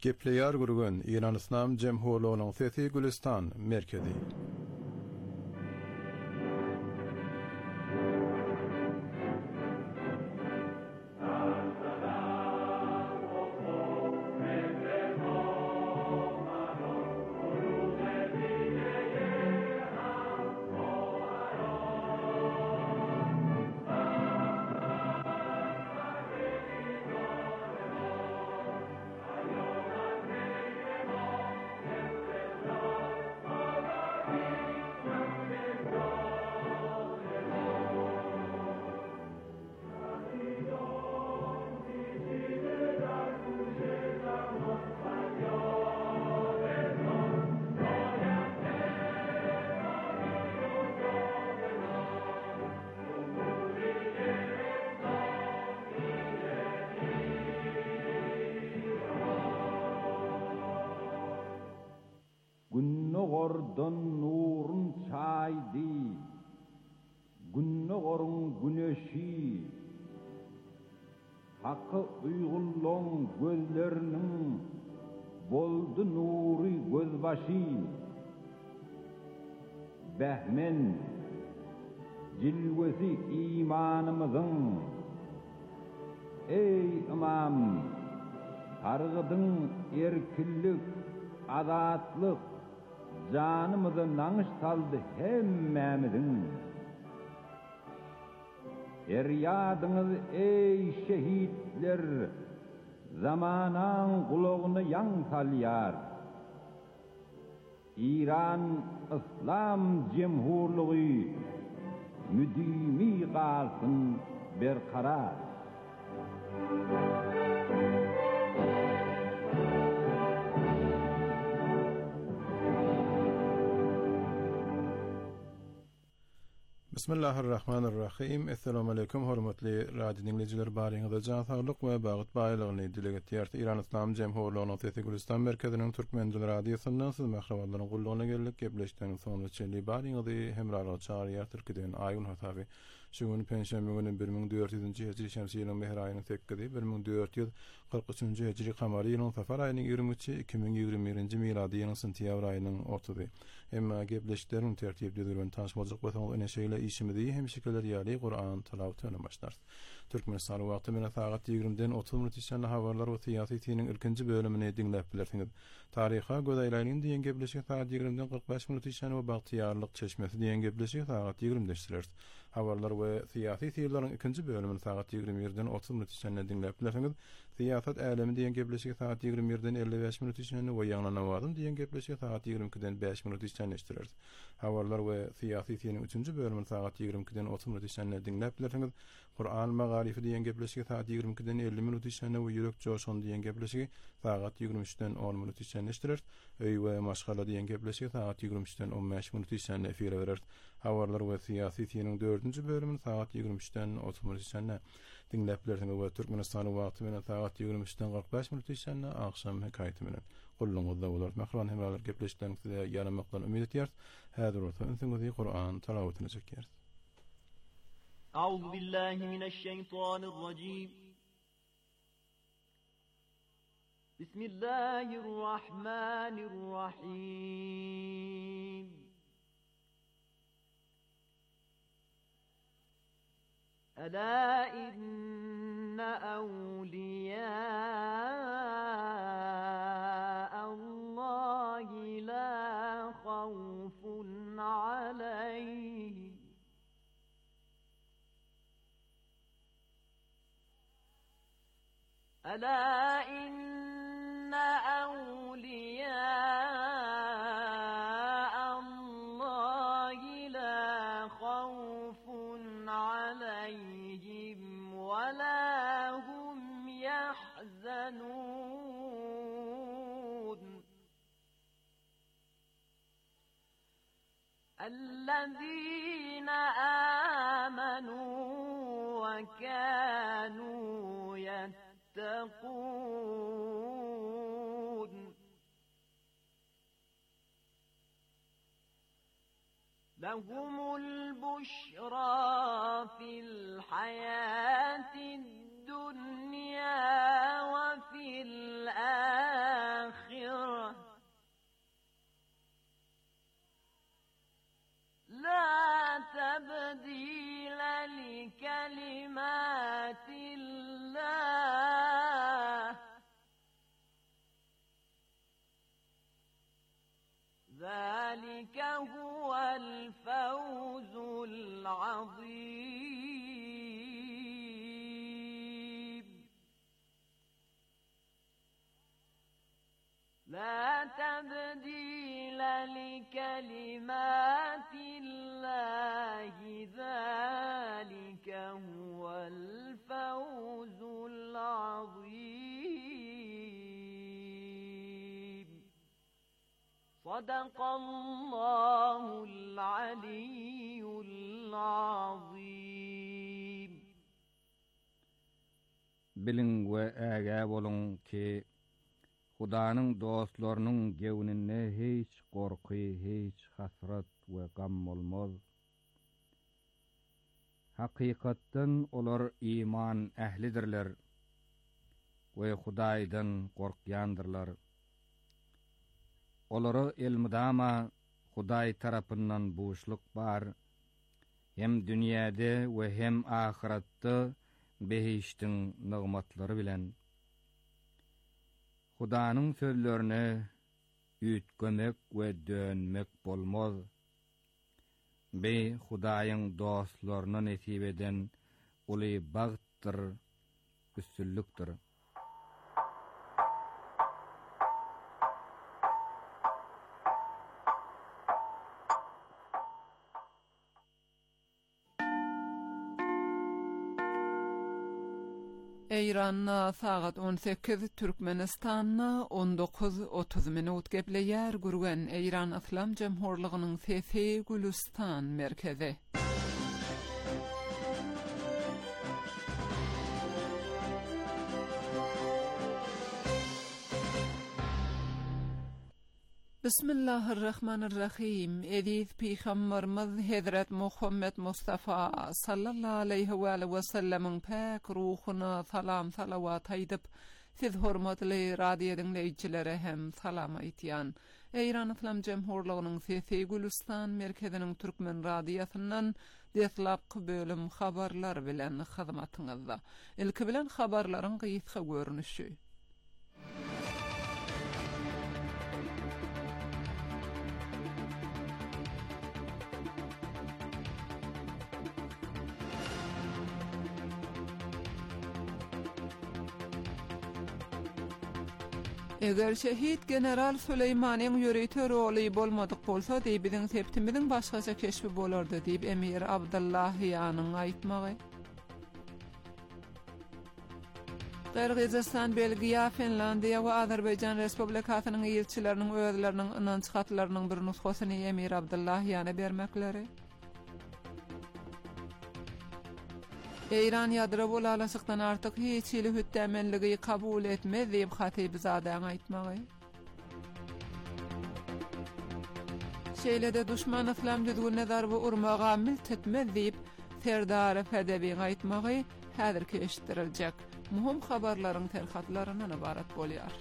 Gepleýär gurgun Ýynanislam Jemhurlygynyň Sesi Gülistan merkezi. Günnogordan nurun çaydi, günnogorun güneşi, hakkı uygulluğun gözlerinin boldu nuri gözbaşı, behmen cilvesi imanımızın, ey imam, targıdın erkillik, azatlık, canımızı nanış saldı hemmemizin. Eryadınız ey şehitler, zamanan kulağını yan salyar. İran İslam Cemhurluğu müdimi kalsın berkarar. Bismillahirrahmanirrahim. Assalamu alaykum hormatly radio dinleyijiler, baryňyzda jan saglyk we bagyt baýlygyny dile getirýär. Iran İslam Jemhurlygynyň Sesi Gülistan merkeziniň türkmen dili radiosundan siz mähraballaryň gullugyna geldik. Gepleşdiň soňra çelli baryňyzy hemraly çağırýar Türkiýeden aýyn hataby. Şu gün penşenbe günü 1400-nji hijri şemsi ýylynyň mehr aýynyň 8-i 1443-nji hijri kamary ýylynyň safar aýynyň 23-çi 2021-nji milady ýylynyň sentýabr aýynyň 30-y. Emma gepleşdiriň tertipli durumy tanışmalyk bolsaňyz ene şeýle işimizi hem şekeler ýaly Qur'an tilawatyny başlar. Türkmenistan wagty mena saat 20-den 30 minut içinde habarlar we syýasy tiniň ilkinji bölümini dinläp bilersiňiz. Taryha gödäýläniň diýen gepleşik saat 20-den 45 minut içinde we bagtyýarlyk çeşmesi diýen gepleşik saat 20-de işler. Habarlar we syýasy syýrlaryň ikinji bölümini saat 21-den 30 minut içinde dinläp bilersiňiz. Siýasat älemi diýen gepleşik saat 21-den 55 minut içinde we ýaňlana wadym diýen gepleşik saat 22-den 5 minut içinde işler. Habarlar we syýasy syýrlaryň üçünji bölümini saat 22-den 30 minut içinde dinläp bilersiňiz. Qur'an magarifi diýen gepleşik saat 22-den 50 minut içinde we ýürek joşan diýen gepleşik saat 23-den 10 minut içinde işler. Öý we maşgala diýen gepleşik saat 23-den 15 minut içinde efire berer. Habarlar we syýasy syýrlaryň 4-nji bölümini saat 23-den 30 minut içinde dinläp bilersiňiz we Türkmenistan wagty menen saat 23-den 45 minut içinde akşam hekaýaty menen gulluňyzda bolar. Mähran hemralar gepleşdiňizde ýanamakdan ümid etýär. Häzir bolsa öňsüňizi Qur'an tilawatyny çekýär. أعوذ بالله من الشيطان الرجيم بسم الله الرحمن الرحيم ألا إن أولياء الله لا خوف عليهم ألا إن أولياء الله لا خوف عليهم ولا هم يحزنون الذين آمنوا وكانوا يتقون لهم البشرى في الحياة الدنيا وفي الآخرة ذلك هو الفوز العظيم لا تبديل لكلمات الله ذلك هو الفوز العظيم صدق الله العلي العظيم Bilin we äge bolun ki Hudaanyň dostlarynyň gewünine hiç gorky, hiç hasrat we gam bolmaz. Hakykatdan olar iman ählidirler we Hudaýdan gorkýandyrlar. Olara ilmidama Hudaý tarapyndan boşluk bar. Hem dünýäde we hem ahiratda behiştiň nygmatlary bilen. Hudaanyň sözlerine üýtgemek we dönmek bolmaz. Be Hudaýyň dostlaryna nesip eden uly bagtdyr, üstünlükdir. Eýranna sagat 18, Türkmenistanna 19:30 minut gepleýär gurgen Eýran Islam Jemhurlygynyň Sesi Gülistan merkezi. Bismillahirrahmanirrahim. Ediz Peygamberimiz Hazrat Muhammed Mustafa sallallahu aleyhi ve sellem'in pak ruhuna salam salavat aýdyp, siz hormatly radio dinleýijilere hem salam aýtýan. Eýran Islam Jemhurlygynyň Sesi Gülistan merkeziniň türkmen radiosundan deslapky bölüm habarlar bilen hyzmatyňyzda. Ilki bilen habarlaryň gysga görnüşi. Eger şehit general Süleymanyň ýöreýte roly bolmadyk bolsa, biziň septimiziň başgaça keşfi bolardy diýip Emir Abdullahyanyň aýtmagy. Kyrgyzstan, Belgiýa, Finlandiýa we Azerbaýjan respublikasynyň ýelçileriniň özleriniň ynanç hatlarynyň bir nusgasyny Emir Abdullahyana bermekleri. Eýran ýadra bolalaşykdan artyk hiç ýyly hütdämenligi kabul etmez diýip Hatypzadan aýtmagy. Şeýlede düşman Islam düzgünine darby urmaga miltetmez diýip Serdar Fedebiň aýtmagy häzirki eşitdirilýek. Muhim habarlaryň terhatlarynyň ibarat bolýar.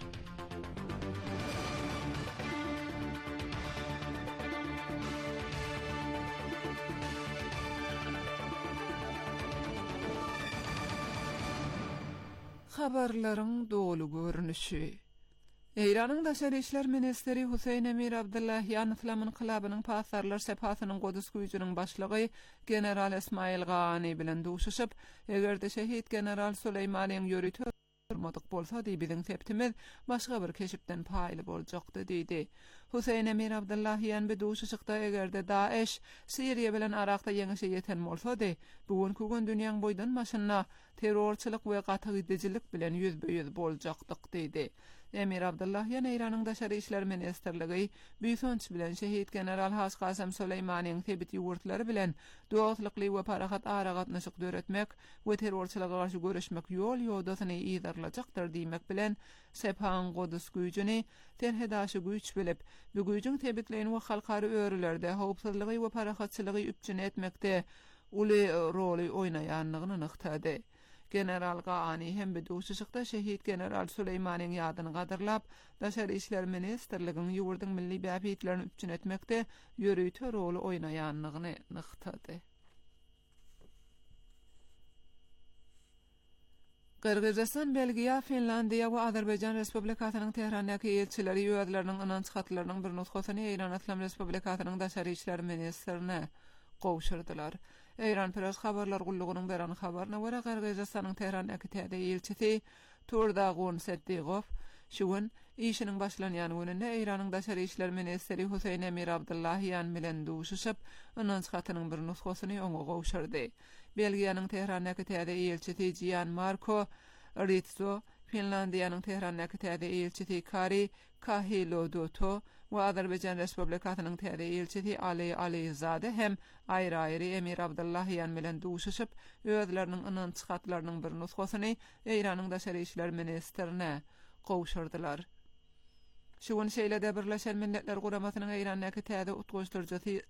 Habarlaryň dolu görnüşi. Eýranyň daşary işler ministeri Huseyn Emir Abdullahyan Islamyň kylabynyň pasarlar sepasynyň Godus güýjüniň başlygy general Ismail Gani bilen duşuşyp, egerde şehit general Süleymanyň ýöreýte madyk bolsa biziň septimiz başga bir keşipden paýly boljakdy diýdi. Huseyn Emir Abdullahyan bi duşuşykda egerde Daesh Siriýa bilen Irakda ýeňişe ýeten bolsa bugünkü gün dünýäň boýdan maşyna terrorçylyk we gatygydyjylyk bilen ýüzbe-ýüz boljakdyk diýdi. Emir Abdullahyan Eýranyň daşary işler ministrligi büýsönç bilen şehit general Hasqasem Süleymanyň tebit ýurtlary bilen dostlukly we parahat aragatnaşyk döretmek we terrorçylyga garşy görüşmek ýol ýodasyny ýydarlajakdyr diýmek bilen Sephan Godus güýjüni terhedaşy güýç bilip, bu güýjüň tebitlerini we halkary örülerde howpsuzlygy we parahatçylygy üpjün etmekde uly roly oýnaýanlygyny nyktady. General Gani hem bir duşuşykda şehit general Süleymanyň ýadyny gadyrlap, daşary işler ministrliginiň ýurduň milli bäpitlerini üpjün etmekde ýöreýte roly oýnaýanlygyny nyktady. Qırgızistan, Belgiya, Finlandiya we Azerbaycan Respublikasynyň Tehrandaky elçileri ýöňleriniň ynanç hatlarynyň bir nusgasyny Eýran Islam Respublikasynyň daşary işler ministrine gowşurdylar. Eýran Press habarlar gullugynyň beran habaryna görä Qırgızistanyň Tehrandaky täze elçisi Turdagun Setdigow şuň işiniň başlanýan gününde Eýranyň daşary işler ministri Huseyn Emir Abdullahiýan bilen duşuşyp ynanç hatynyň bir nusgasyny oňa gowşurdy. Belgiýanyň Tehrandaky täze elçisi Gian Marco Rizzo, Finlandiýanyň Tehrandaky täze elçisi Kari Kahilodoto we Azerbaycan Respublikasynyň täze elçisi Ali Alizade hem aýry-aýry Emir Abdullahiýan bilen duşuşyp özleriniň ynanç hatlarynyň bir nusgasyny Eýranyň daşary işler ministrine gowşurdylar. Şuň şeýlede Birleşen Milletler Guramasynyň Eýrandaky täze utguşdurjysy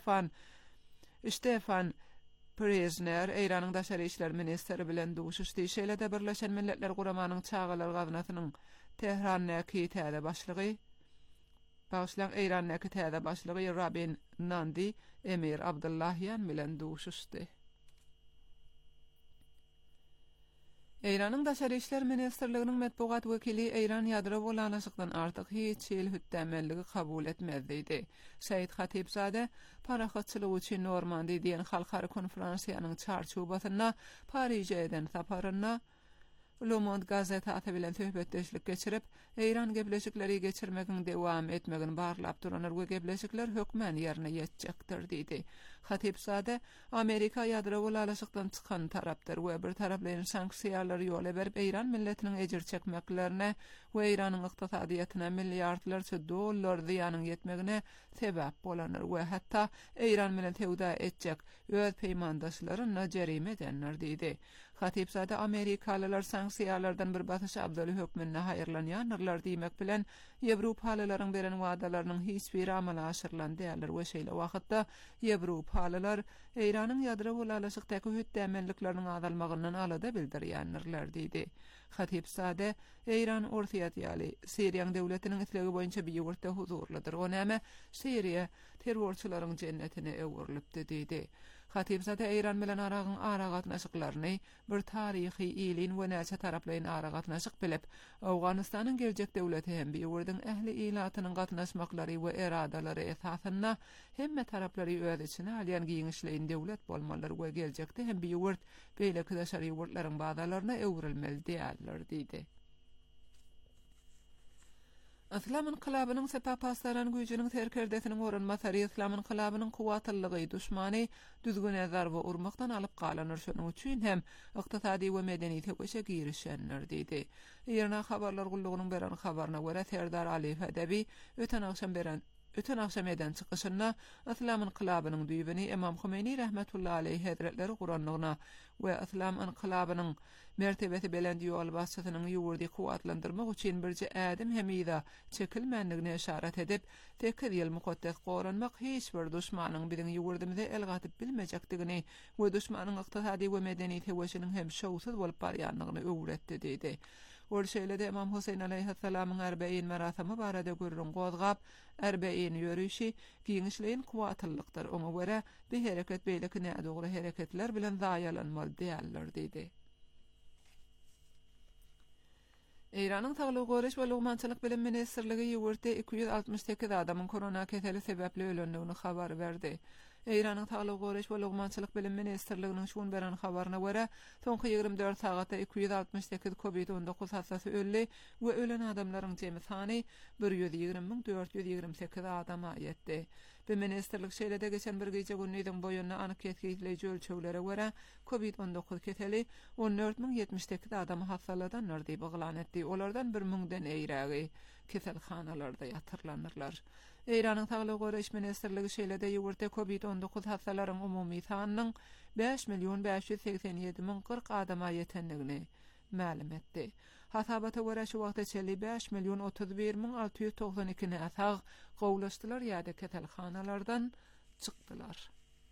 Stefan Prezner Eýranyň daşary işler ministri bilen duşuşdy. Şeýlede Birleşen Milletler Guramanyň çağalar gaznasynyň Tehrandaky täze başlygy Eýrandaky täze başlygy Rabin Nandi Emir Abdullahiýan bilen duşuşdy. Eýranyň daşary işler ministrliginiň medpugat wekili Eýran ýadro bolanşykdan artyk hiç ýyl hütdämelligi kabul etmezdi. Said Khatibzade parahatçylyk üçin Normandy diýen halkary konferensiýanyň çarçubasyna Paryja eden saparyna Le Monde gazetasi bilen söhbetdeşlik geçirip, Eýran gebleşikleri geçirmegiň dewam etmegini barlap duranlar we gebleşikler hökmen ýerine ýetjekdir diýdi. Hatipzade Amerika ýadro bolanşykdan çykan tarapdyr we bir taraply sanksiýalary ýola berip Eýran milletiniň ejir çekmeklerine we Eýranyň ykdysadyýatyna milliardlarça dollar ziýanyň ýetmegine sebäp bolanlar we hatda Eýran bilen tewda etjek öz peýmandaşlaryna jerime edenler diýdi. Hatipzade Amerikalılar sanksiýalardan bir batyş abdaly hökmüne haýyrlanýanlar diýmek bilen Ýewropalylaryň beren wagdalarynyň hiç bir amala aşyrlan däldir we şeýle wagtda Ýewropalylar Eýranyň ýadro bolanşykdaky hütdämellikleriniň azalmagyndan alada bildirýänler diýdi. Hatipzade Eýran ortaýat ýaly Siriýa döwletiniň islegi boýunça bir ýurtda huzurlydyr. O näme Siriýa terrorçylaryň jennetine öwürlipdi diýdi. Hatipzade Eýran bilen ara gatnaşyklaryny bir taryhy ýylyn we näçe taraplyň ara gatnaşyk bilip, Awganystanyň geljek döwleti hem bir ýurdun ähli ilatynyň gatnaşmaklary we eradalary esasyna hemme taraplary öz içine alýan giňişleýin döwlet bolmalary we geljekde hem bir ýurt beýleki daşary ýurtlaryň bagdalaryna öwrülmeli diýerler diýdi. Islam inqilabynyň sepapaslaranyň güýjüniň terkerdesiniň oranmasary Islam inqilabynyň kuwatlylygy düşmany düzgün zarba urmakdan alyp galanır şonuň üçin hem ykdysady we medeni tegeşe girişenler diýdi. Ýerine habarlar gullugynyň beran habaryna görä Serdar Aliýew edebi öten akşam eden çykyşynda Islam inqilabynyň düýbini Imam Humeini rahmetullahi aleyh hazretleri Kur'anlygyna we Islam inqilabynyň mertebeti belend ýol başçysynyň ýurdy kuwatlandyrmak üçin birji ädim hemida çekilmenligine işaret edip, tekir ýyl mukaddes goranmak hiç bir düşmanyň biziň ýurdymyza el gatyp bilmejekdigini we düşmanyň ykdysady we medeni tegeşiniň hem şowsuz bolup barýanlygyny öwretdi diýdi. Ol şeýlede Imam Huseyn aleyhissalamyň 40 merasimy barada görüň gozgap 40 ýörüşi giňişleýin kuwatlylykdyr. Oňa görä bir hereket beýleki nädogry hereketler bilen zaýalanmaly diýerler diýdi. Eýranyň Saglyk Goraş we Lugmançylyk bilim ministrligi ýurtda 268 adamyň korona keseli sebäpli ölendigini habar berdi. Eýranyň Saglyk Goraş we Lugmançylyk bilim ministrliginiň şuň beran habaryna görä, soňky 24 sagatda 268 COVID-19 hastasy öldi we ölen adamlaryň jemy sany 120.428 adama ýetdi. Bu ministerlik şeýlede geçen bir gece günniň boýuna anyk ketgiýleri ölçeglere görä COVID-19 keseli 14.078 adamy hastalanýar diýip baglan etdi. Olardan 1.000-den eýrägi keselhanalarda ýatyrlanyrlar. Eýranyň Saglyk Goraş ministrligi şeýlede ýurtda COVID-19 hastalaryň umumy sanynyň 5.587.040 adama ýetendigini ma'lum etdi. Hasabata görä şu wagtda 5.031.692 näsag gowlaşdylar ýa-da keselhanalardan çykdylar.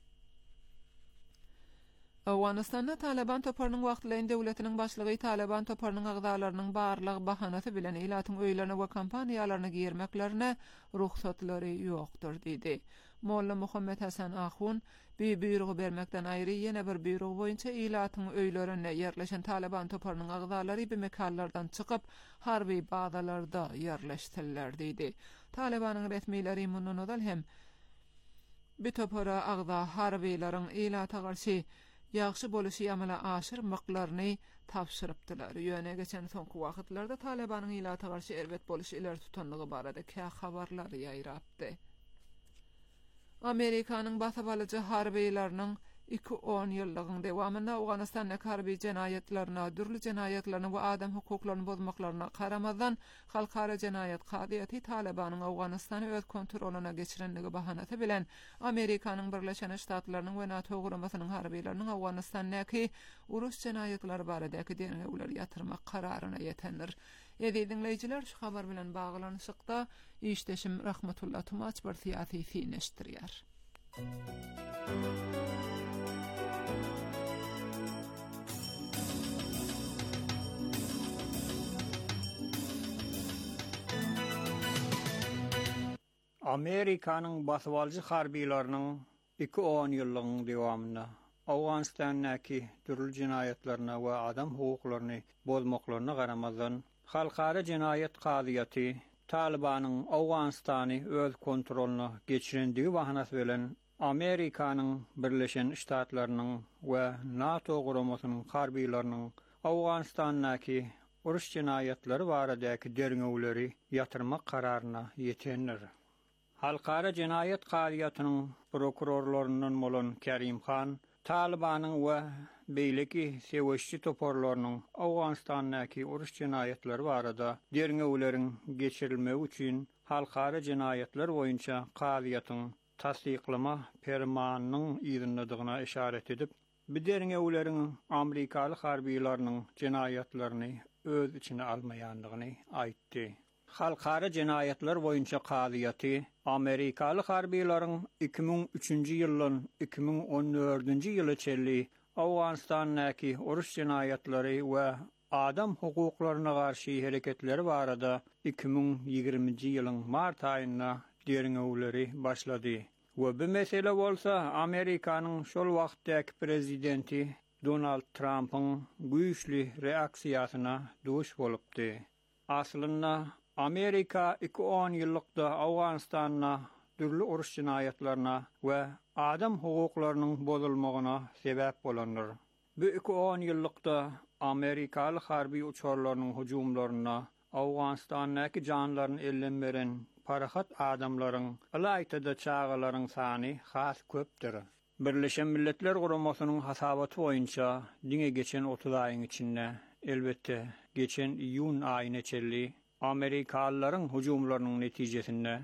Awganystanda Taliban toparnyň wagtlaryň döwletiniň başlygy Taliban toparnyň agzalarynyň barlyk bahanasy bilen ilatyň öýlerine we kampaniýalaryna girmeklerine ruhsatlary ýokdur diýdi. Molla Muhammed Hasan Ahun bir buyruğu bermekden ayrı yine bir buyruğu boyunca ilatın öýlerine yerleşen Taliban toparının agdalary bir mekallardan çıkıp harbi bağdalarda yerleştirler diýdi. Talibanyň resmileri mundan dal hem bir topara agda harbiýlaryň ilata garşy ýaxşy boluşy ýamala aşyrmaklaryny tapşyrypdylar. Ýöne geçen soňky wagtlarda Talibanyň ilata garşy erbet boluşy iler tutanlygy barada habarlar ýaýrapdy. Amerikanyň basabalyjy harbiýlarynyň 2-10 ýyllygyň dewamında Awganistanda harbi jenayetlerine, dürli jenayetlerine we adam hukuklaryny bozmaklaryna karamazdan halkara jenayet kadyýaty Talibanyň Awganistany öz kontroluna geçirenligi bahanasy bilen Amerikanyň Birleşen Ştatlarynyň we NATO guramasynyň harbiýlarynyň Awganistandaky uruş jenayetleri baradaky deňewler ýatyrmak kararyna ýetenler. Dinleyijiler şu habar bilen baglanyşykda işdeşim Rahmetullah Tumaç bir syýasy fineşdirýär. Amerikanyň basywalyjy harbiýlarynyň 2-10 ýyllygyň dewamında Awganistandaky türli jinayetlerine we adam hukuklaryny bozmaklaryna garamazdan halkara jenayet kadyýaty Talibanyň Awganistany öz kontroluna geçirendigi bahanasy bilen Amerikanyň Birleşen Ştatlarynyň we NATO guramasynyň harbiýlarynyň Awganistandaky uruş jenayetleri baradaky derňewleri ýatyrmak kararyna ýetenler. Halkara jenayet kadyýatynyň prokurorlarynyň bolan Kerim Khan, Talibanyň we beýleki seweşçi toparlarynyň Awganistandaky uruş jenayetleri barada derňewleriň geçirilmegi üçin halkara jenayetler boýunça kadyýatyň tasdiklama fermanynyň ýerlendiğine işaret edip, bu derňewleriň Amerikaly harbiýlarynyň jenayetlerini öz içine almaýandygyny aýtdy. Halkara jenayetler boýunça kadyýaty Amerikaly harbiýlaryň 2003-nji ýyldan 2014-nji ýyla çelli Awganistandaky uruş jenayetleri we adam hukuklaryna garşy hereketleri barada 2020-nji ýylyň mart aýynda derňewleri başlady. We bu mesele bolsa Amerikanyň şol wagtdaky prezidenti Donald Trump'ın güýçli reaksiýasyna duş bolupdy. Aslynda Amerika 2-10 ýyllykda Awganistana dürli uruş jinayetlerine we adam hukuklarynyň bozulmagyna sebäp bolanlar. Bu 2-10 ýyllykda Amerikaly harbi uçarlarynyň hujumlaryna Awganistanaky janlaryny ellen beren parahat adamlaryň ýaýtada çağalaryň sany has köpdir. Birleşen Milletler Guramasynyň hasabaty boýunça diňe geçen 30 aýyň içinde elbetde geçen iýun aýyna çelli Amerikalıların hujumlarynyň netijesinde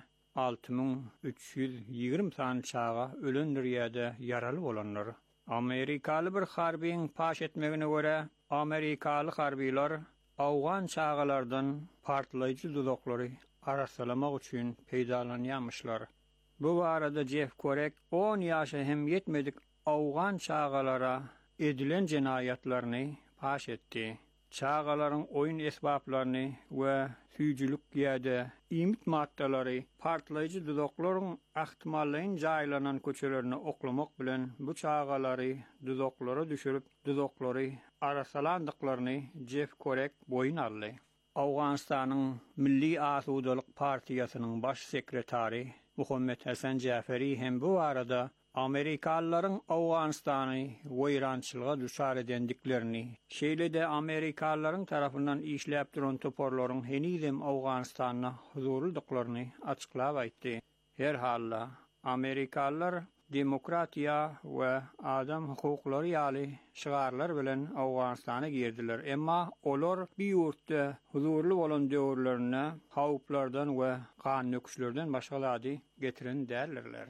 6320 sany çağa ölendir ýa-da yaraly bolanlar. Amerikaly bir harbiň paş etmegine görä Amerikaly harbiýlar Awgan çağalardan partlaýjy dudaklary arasalamak üçin peýdalanýarmyşlar. Bu barada Jeff Korek 10 ýaşa hem ýetmedik Awgan çağalara edilen jenayetlerini paş etdi. Çağalaryň oyun esbaplaryny we süýjülük ýa-da imit maddalary partlaýjy dudaklaryň ahtimallaryň jaýlanan köçelerini oklamak bilen bu çağalary dudaklara düşürüp dudaklary arasalandyklaryny Jeff Korek boyun aldy. Awganistanyň Milli Asudalyk Partiýasynyň baş sekretary Muhammed Hasan Jaferi hem bu arada Amerikalıların Awganistany wayrançylyga düşar edendiklerini, şeýle-de Amerikalıların tarapyndan işläp duran toparlaryň henizem Awganistanyna huzurlydyklaryny açyklap aýtdy. Her halda Amerikalılar demokratiýa we adam hukuklary ýaly şigarlar bilen Awganistana girdiler. Emma olar bir ýurtda huzurly bolan döwürlerine hawplardan we kan nöküşlerden başgalady getiren dälirler.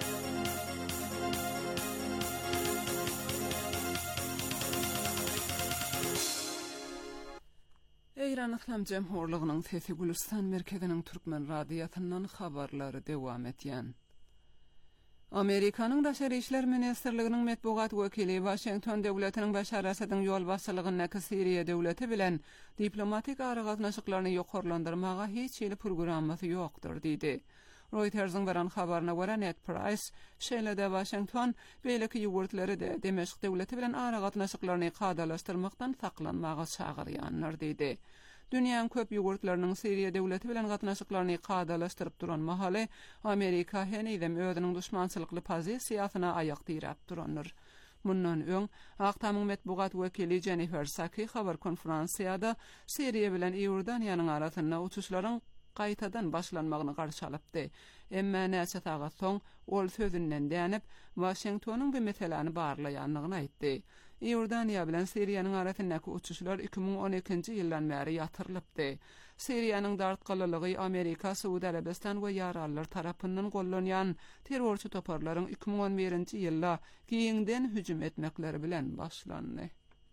Eýran Islam Jemhurlygynyň Sesi Gülistan merkeziniň türkmen radiýasyndan habarlary dewam etýän. Amerikanyň Daşary işler ministrliginiň medbugat wekili Washington döwletiniň Başar Asadyň ýol başçylygyna Syriýa döwleti bilen diplomatik aragatnaşyklaryny ýokarlandyrmaga hiç ýyly programmasy ýokdur diýdi. Reuters'ın veren habarına göre Ned Price şeýlede Washington beýleki ýugurtları da Demeşk döwleti bilen ara gatnaşyklaryny gadalaşdyrmakdan saklanmagy çagyrýanlar diýdi. Dünýäň köp ýugurtlarynyň Syria döwleti bilen gatnaşyklaryny gadalaşdyryp duran mahaly Amerika henidem özüniň düşmançylykly pozisiýasyna aýak dirap duranlar. Mundan öň Aktamyň metbugat wekili Jennifer Saki habar konferensiýada Syria bilen Ýordaniýanyň arasynda uçuşlaryň gaýtadan başlanmagyny garşy alypdy. Emma näçe sagat soň ol sözünden dänip Washingtonyň bu meseleni barlaýanlygyny aýtdy. Ýordaniýa bilen Syriýanyň arasyndaky uçuşlar 2012-nji ýyldan bäri ýatyrylypdy. Syriýanyň dartgalylygy Amerika, Suudi Arabistan we ýarallar tarapyndan gollanýan terrorçy toparlaryň 2011-nji ýylda giňden hüjüm etmekleri bilen başlandy.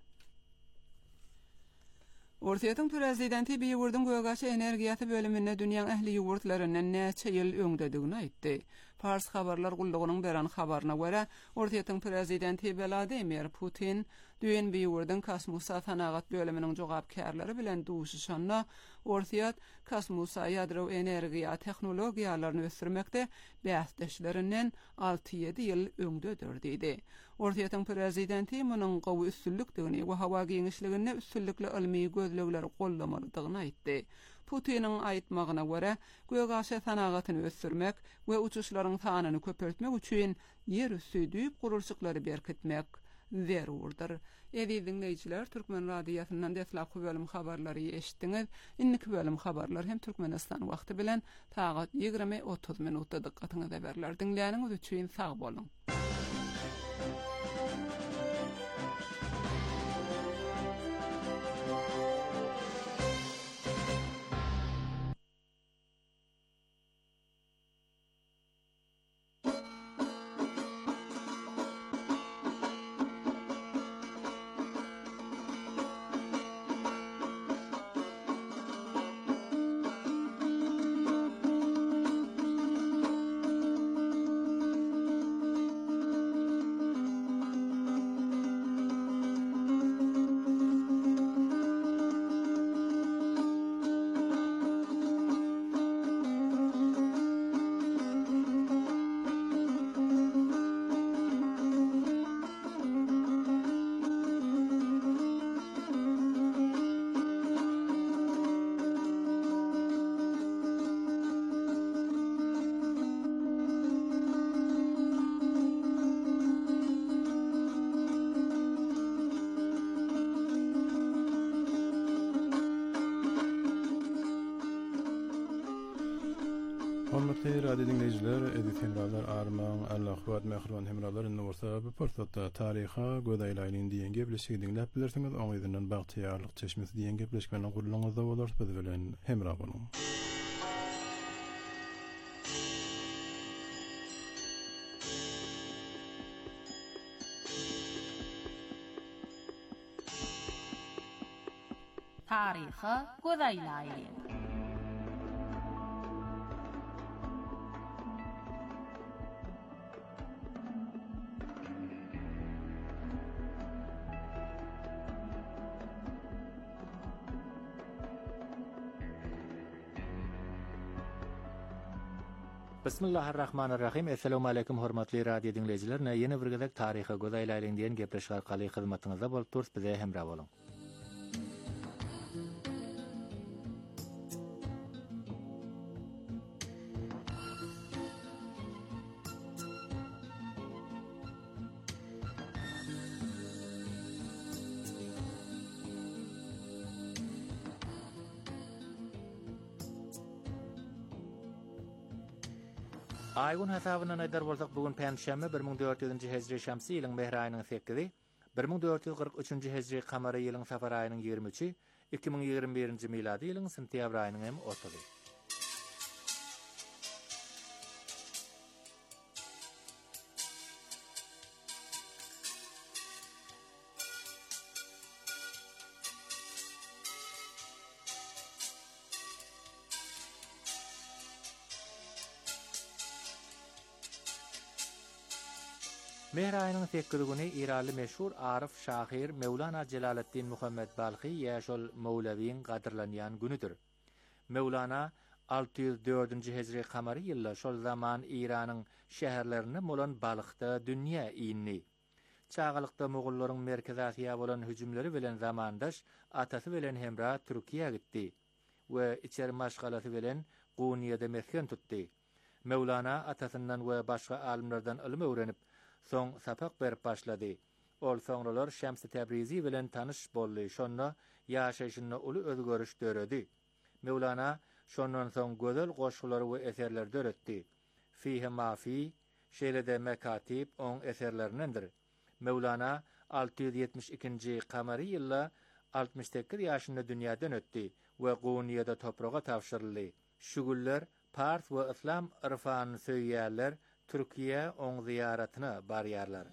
Ortaýatyň prezidenti Beýwurdyň Göwgaça energiýasy bölümine dünýäň ähli ýurtlarynyň näçe ýyl öňdedigini aýtdy. Fars habarlar gullugynyň beran habaryna görä, Ortaýatyň prezidenti Vladimir Putin düýen Beýwurdyň kosmosa sanagat bölüminiň jogapkärleri bilen duşuşanna Ortaýat kosmosa ýadro energiýa tehnologiýalaryny ösürmekde bäsdeşlerinden 6-7 ýyl öňdedir diýdi. Ortaýatyň prezidenti munyň gowy üstünlükdigini we hawa giňişligine üstünlükli ilmi gözlegler gollamalydygyny aýtdy. Putiniň aýtmagyna görä, Göwgaça sanagatyny ösürmek we uçuşlaryň sanyny köpeltmek üçin ýer üstü düýüp gurulşyklary berkitmek zerurdur. Dinleyijiler, Türkmen radiosynyň deslapky bölüm habarlary eşitdiňiz. Indiki bölüm habarlar hem Türkmenistan wagty bilen saat 20:30 minutda dikkatyňyza berler. Dinleýäniňiz üçin sag bolun. Hormatly radio dinleyijiler, edip-hemralar arman, Allah-u mehriban hemralar indi bolsa bu pursatda taryha gödäýläýin diýen gepleşigi dinläp bilersiňiz. Oňyzyndan bagtyýarlyk çeşmesi diýen gepleşmeni gurulňyzda bolar, biz bilen hemra bolun. Taryha gödäýläýin. Bismillahirrahmanirrahim. Assalamu alaykum hormatly radio dinleyijiler. Ýene bir gezek taryha gödäýläýin diýen gepleşik arkaly hyzmatyňyzda bolup durýar, bize hemra bolun. Aygun hasabyna näder bolsak bugun Pänşämbe 1400-nji hejri şamsy ýylyň mehr aýynyň 8-i, 1443-nji hejri kamary ýylyň safar aýynyň 23-i, 2021-nji miladi ýylyň sentýabr aýynyň 30-y. Mehr aýynyň 8-i güni Iraly meşhur Arif şahyr Mevlana Celaleddin Muhammed Balkhi ýaşol Mevlewiň gadyrlanýan günüdür. Mevlana 604-nji hejri kamary ýylda şol zaman İranyň şäherlerine bolan balykda dünýä iýinni. Çağalykda Mogollaryň Merkez Asiýa bolan hüjümleri bilen zamandaş atasy bilen hemra Türkiýe gitdi we içeri maşgalasy bilen Guniýede mesken tutdy. Mevlana atasyndan we başga alimlerden ilim öwrenip, soň sapak berip başlady. Ol soňralar Şems-i Tebrizi bilen tanış boldy. Şonda ýaşaýyşyna uly özgörüş döredi. Mevlana şondan soň gözel goşgulary we eserler döretdi. Fihi mafi, şeýlede mekatib on eserlerindendir. Mevlana 672-nji kamary ýylda 68 ýaşynda dünýäden ötdi we Guniýede topraga tapşyryldy. Şuguller Pars we İslam irfanyny söýýärler, Türkiýe oň ziýaratyna barýarlar.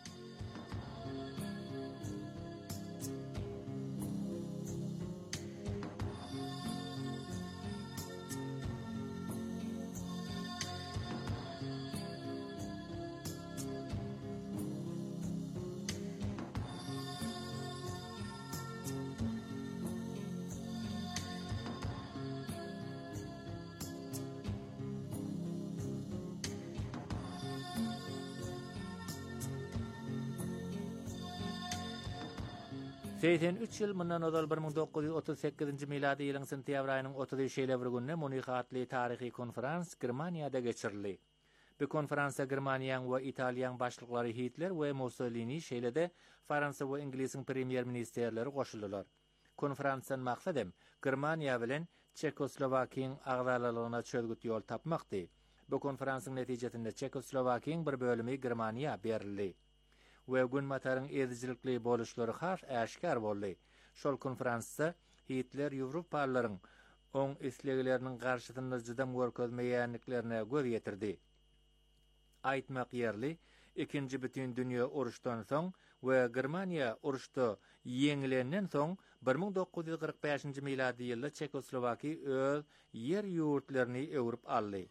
Seyten 3 ýyl mundan ozal 1938-nji miladi ýylyň sentýabr aýynyň 30-şeýle bir günne Munihatly taryhy konferans Germaniýada geçirildi. Bu konferansa Germaniýanyň we Italiýanyň başlyklary Hitler we Mussolini şeýlede Fransa we Inglisiň premier ministerleri goşuldylar. Konferansyň maksady Germaniýa bilen Çekoslowakiýanyň agzalalygyna çözgüt ýol tapmakdy. Bu konferansyň netijesinde Çekoslowakiýanyň bir bölümi Germaniýa berildi. We gün mataryň ezijilikli boluşlary has äşkar boldy. Şol konferansda Hitler Ýewropalaryň oň islegleriniň garşysynda jydam görkezmeýänliklerine göz ýetirdi. Aýtmak ýerli, ikinji bütün dünýä uruşdan soň we Germaniýa uruşda ýeňilenden soň 1945-nji miladi ýylda Çekoslowakiýa öz ýer ýurtlaryny öwrüp aldy.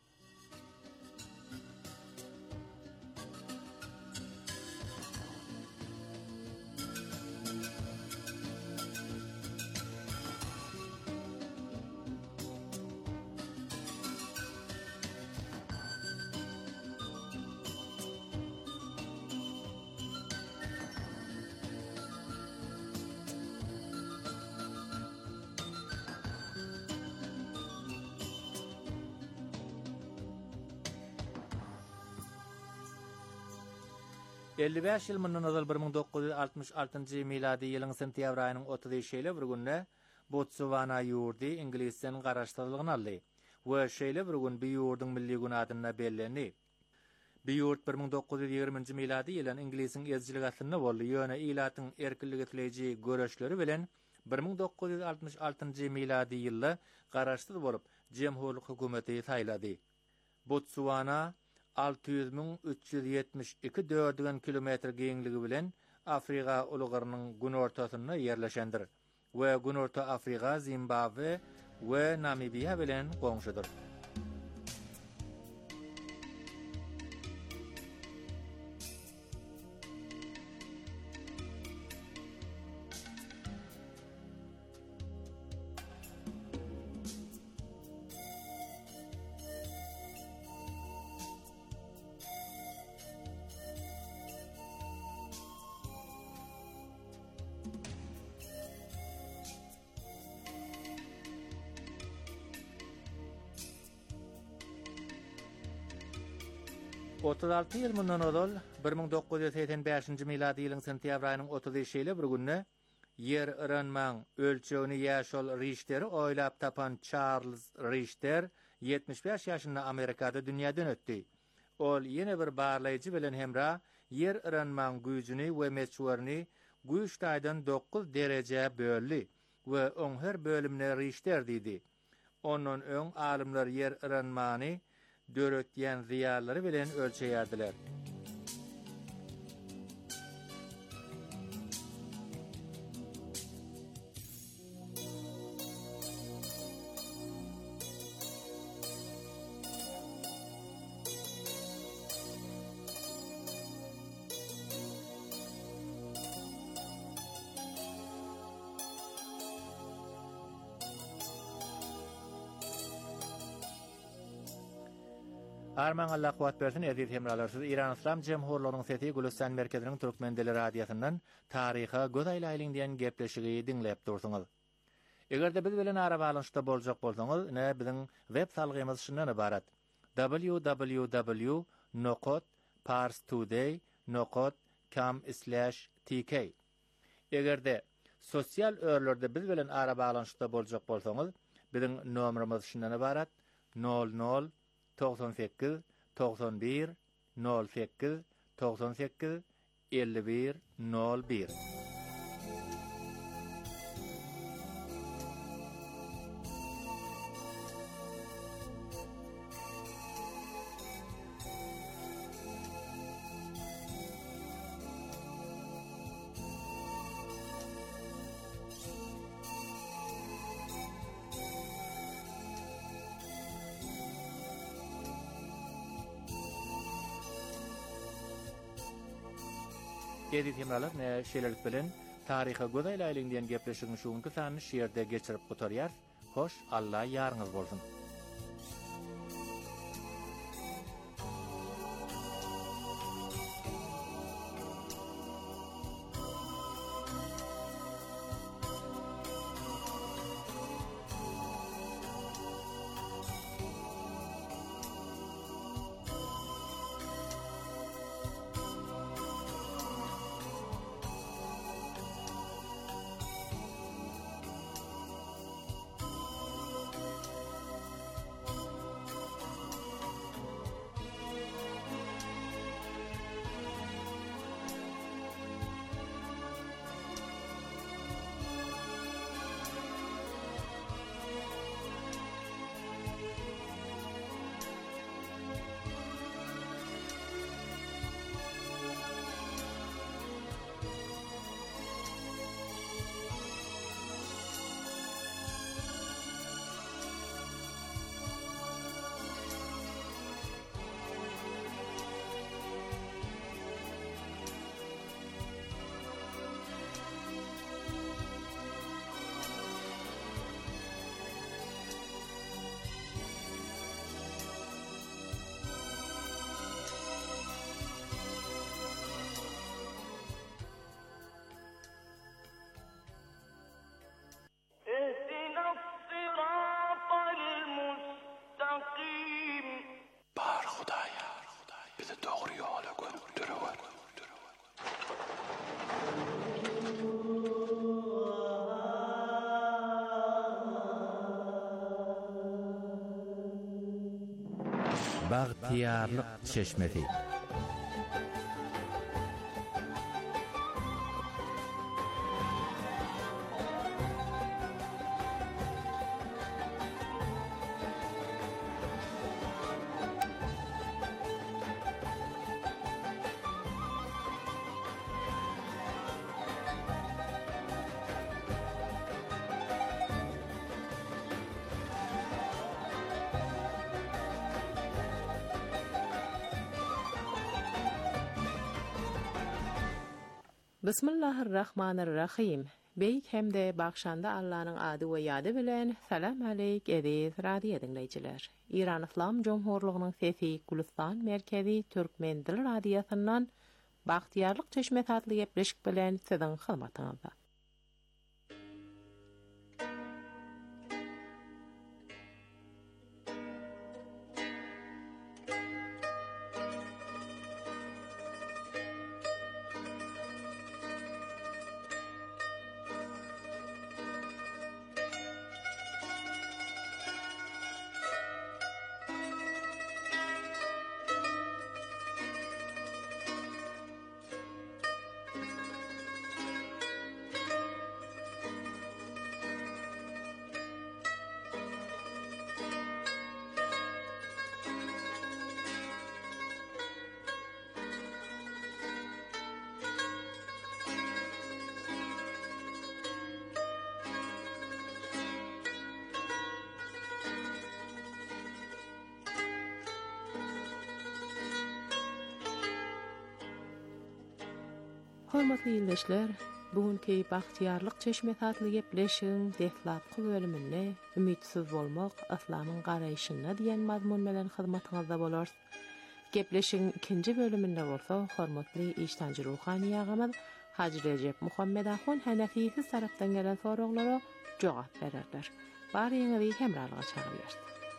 Elli-beş ýyl mundan ozal 1966-njy miladi ýylyň sentýabr aýynyň 30-şeýle bir günde Botswana ýurdy ingilisden garaşdyrylgyny aldy we şeýle bir gün bu ýurdyň milli güni adyna bellendi. Bu ýurt 1920-nji miladi ýylyň inglisiň ezjilik asyna boldy. Ýöne ilatyň erkinligi tileji göreşleri bilen 1966-njy miladi ýylda garaşdyr bolup jemhurlyk hökümeti saýlady. Botswana 600.372 dördügen kilometr geňligi bilen Afrika ulugynyň gün ortasyna ýerleşendir we gün orta Afrika, Zimbabwe we Namibia bilen goňşudur. Otuz ýyl mundan ozal 1985-nji miladi ýylyň sentýabr aýynyň 30-şeýle bir günde yer örenmäň ölçegini ýaşol Richteri oýlap tapan Charles Richter 75 ýaşynda Amerikada dünýäden ötdi. Ol ýene bir barlaýjy bilen hemra yer örenmäň güýjüni we meçhuwaryny güýç taýdan 9 derejä böldi we oň her bölümine Richter diýdi. Onuň öň alimler yer örenmäni döretýän ziyarlary bilen ölçeýärdiler. Arman Allah kuwat bersin aziz hemralarsız İran İslam Cemhurluğunyň sesi Gülistan merkeziniň Türkmen dili radiosyndan taryha göz aýlaýlyň diýen gepleşigi dinläp dursuňyz. Egerde biz bilen ara balanşda boljak bolsaňyz, ne biziň web salgymyz şundan ibarat: www.parstoday.com/tk. Egerde sosial örlerde biz bilen ara balanşda boljak bolsaňyz, biziň nomerimiz şundan ibarat: 00 98 91 08 98 51 01. Edit hemralar ne şeýlelik bilen taryha göz aýlaýlyň diýen gepleşigiň şuňky sany şeýerde geçirip gotarýar. Hoş, Allah ýarňyz bolsun. Bagtiyarlyk çeşmesi. Bismillahirrahmanirrahim. Beyk hemde bakşanda Allah'ın adı we ýady bilen salam aleyk ediz radio dinleýijiler. İran İslam Cumhurluğunyň sesi Gülistan merkezi Türkmen dili radiosyndan Bagtiyarlyk çeşmesi adly gepleşik bilen siziň hyzmatyňyzda. Hormatly dinleýijiler, Bugünkü Baxtiyarlyk çeşme tatly gepleşiň dehtlatky bölüminde ümitsiz bolmak islamyň garaýşyna diýen mazmun bilen hyzmatyňyzda bolar. Gepleşiň ikinji bölüminde bolsa hormatly iştanjy ruhany ýagamyz Hacı Recep Muhammed Ahun Hanefi tarapdan gelen soraglara jogap bererler. Baryňyzy hemralyga çagyrýar.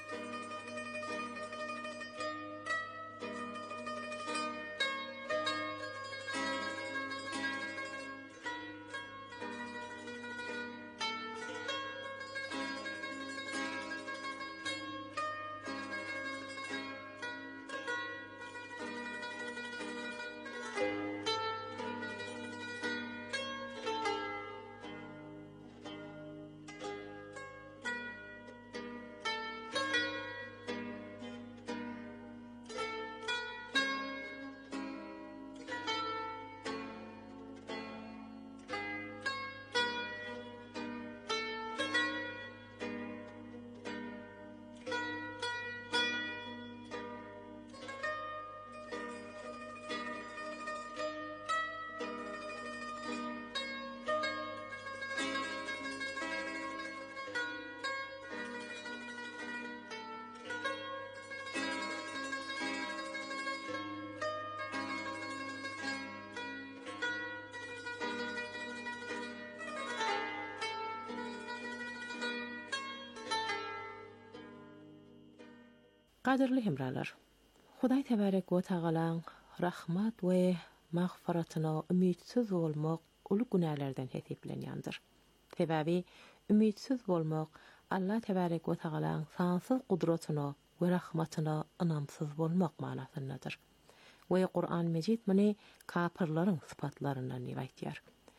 Qadirli hemralar, Hudaý tebarek we tagalaň rahmat we magfiratyna ümitsiz bolmak uly günahlardan hesiplenýändir. Sebebi ümitsiz bolmak Allah tebarek we tagalaň sansyz gudratyna we rahmatyna inamsyz bolmak manasyndadyr. We Qur'an Mejid meni kafirlaryň sypatlaryndan näýetýär.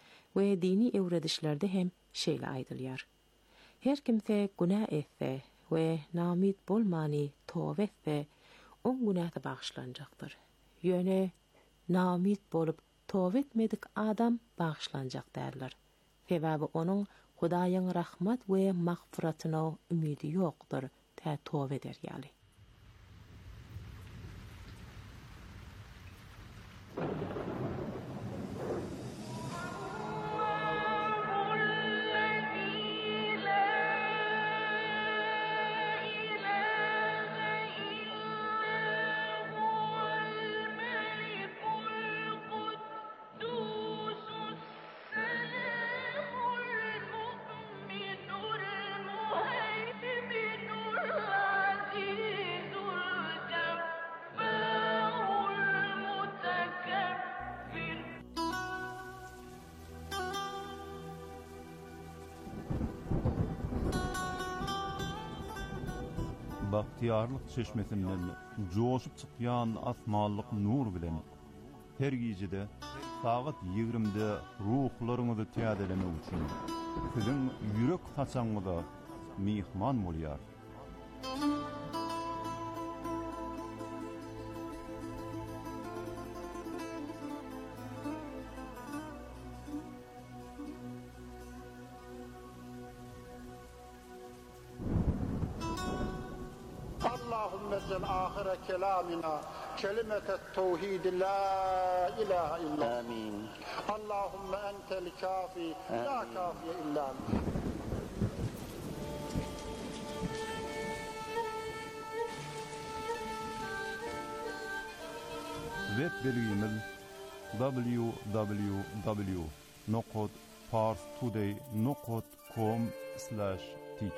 We dini öwredişlerde hem şeýle aýdylýar. Her kimse günah etse we namit bolmany tövbe etse on günahda bağışlanjakdyr. Ýöne namit bolup tövbe etmedik adam bağışlanjak därler. Sebebi onuň Hudaýyň rahmat we magfiratyna ümidi ýokdur. Tövbe eder ýaly. Baxtiyarlyk çeşmesinden joşup çykýan asmanlyk nur bilen her gijede saat 20-de ruhlaryňyzy täzelemek üçin siziň ýürek haçaňyza mihman bolýar. آخر كلامنا كلمة التوحيد لا إله إلا آمين. اللهم أنت الكافي لا كافي إلا أنت. Web bilgimiz www.parstoday.com/tk.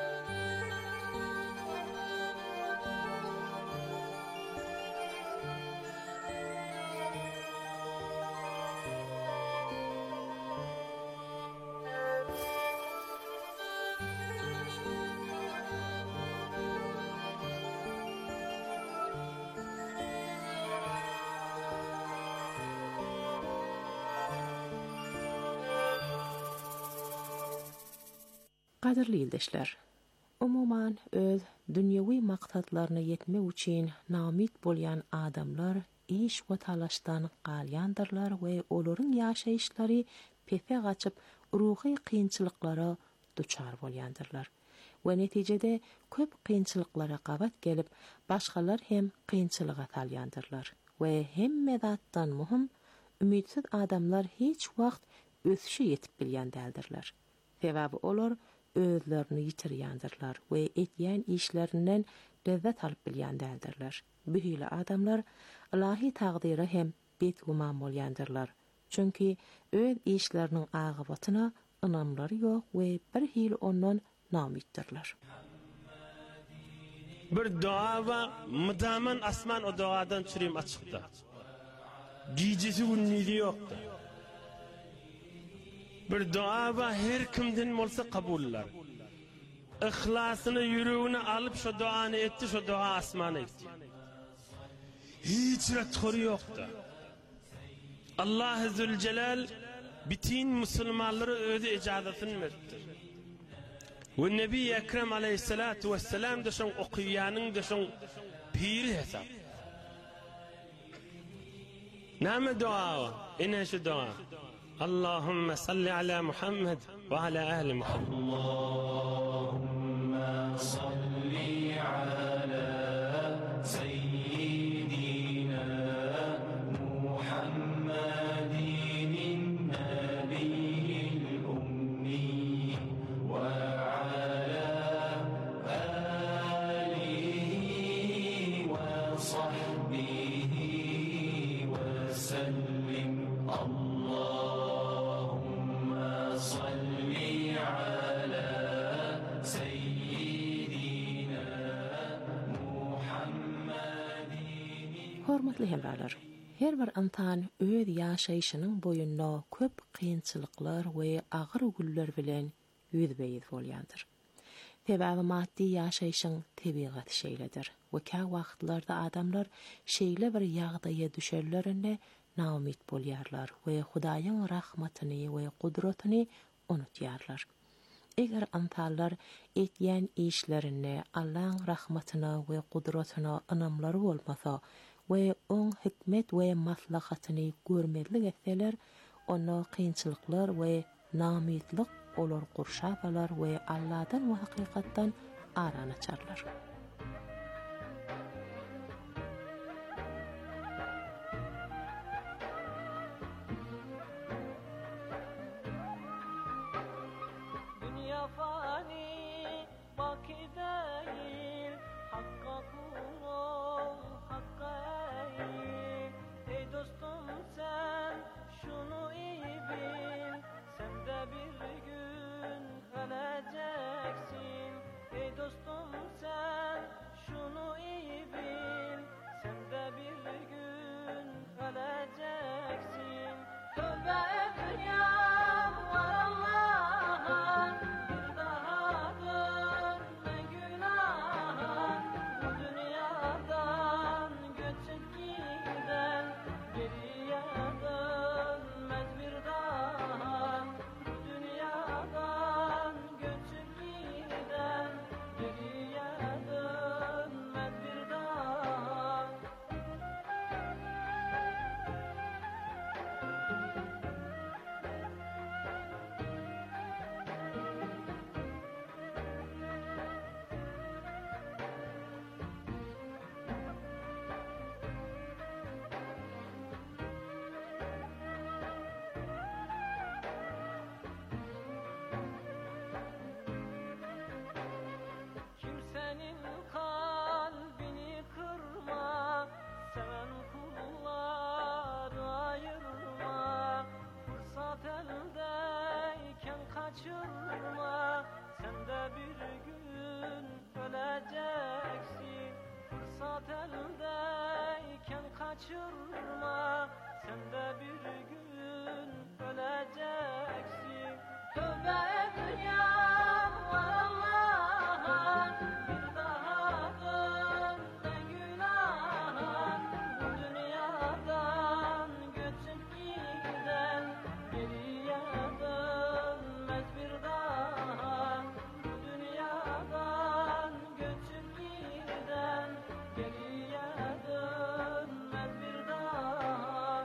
Qadirli ýoldaşlar, umuman öz dünýäwi maksatlaryna ýetmek üçin namit bolýan adamlar iş we talaşdan galýandyrlar we olaryň ýaşaýyşlary pepe gaçyp ruhy kynçylyklara duçar bolýandyrlar. We netijede köp kynçylyklara gabat gelip başgalar hem kynçylyga salýandyrlar. We hemme zatdan muhim ümitsiz adamlar hiç wagt ösüşe yetip bilýän däldirler. Sebäbi olar özlerini yitirýändirler we etýän işlerinden lezzet alyp bilýän däldirler. Bu hili adamlar ilahi taqdiri hem betguman bolýandirlar. Çünki öz işlerinin agybatyna ynanmlary ýok we bir hili ondan namitdirler. Bir dua var, müdaman asman o duadan çürüm açıkta. Gecesi ünnidi yoktu. Bir dua var, her kimden olsa kabullar. İhlasını, yüreğini alıp şu duanı etti, şu dua asmanı etti. Hiç retkoru yoktu. Allah-u Zülcelal bütün Müslümanları özü icazatını verdi. Ve Nebi Ekrem Aleyhissalatu vesselam da şun okuyanın da şun piri hesap. Nâme dua o? İne şu dua. Allahümme salli ala Muhammed ve ala ahli Muhammed. Allahümme salli ala seyyidina Muhammedin nebiyyil ummi ve Hormatly hemralar, her bir insan öz ýaşaýyşynyň boýunda köp kynçylyklar we agyr güller bilen ýüzbeýiz bolýandyr. Sebäbi maddi ýaşaýyşyň tebigaty şeýledir. We ka wagtlarda adamlar şeýle bir ýagdaýa düşerlerinde naumit bolýarlar we Hudaýyň rahmatyny we gudratyny unutýarlar. Eger antallar etýän işlerini Allahyň rahmatyna we gudratyna ynamlary bolmasa we on hikmet we maslahatyny görmezlik etseler, ona kynçylyklar we namitlik olar gurşabalar we Allahdan we hakykatdan aran açarlar. Dünya fani, baki değil, hakka kul ol, hakka eğil. Ey dostum sen şunu iyi bil, sen de bir gün öleceksin. Ey dostum sen şunu iyi bil, sen de bir gün öleceksin. Tövbe et dünyam var Allah'a, bir daha dönme günaha. Bu dünyadan göçüp giden geriye dönmez bir daha. Bu dünyadan göçüp giden geriye dönmez bir daha. Kimsenin kalbini kırma, seven kulları ayırma. Fırsat eldeyken kaçırma, sen de bir gün öleceksin. Fırsat eldeyken kaçırma, sen de bir gün öleceksin. Tövbe et dünyam var Allah'a, bir daha dönme günaha. Bu dünyadan göçüp giden geriye dönmez bir daha. Bu dünyadan göçüp giden geriye dönmez bir daha.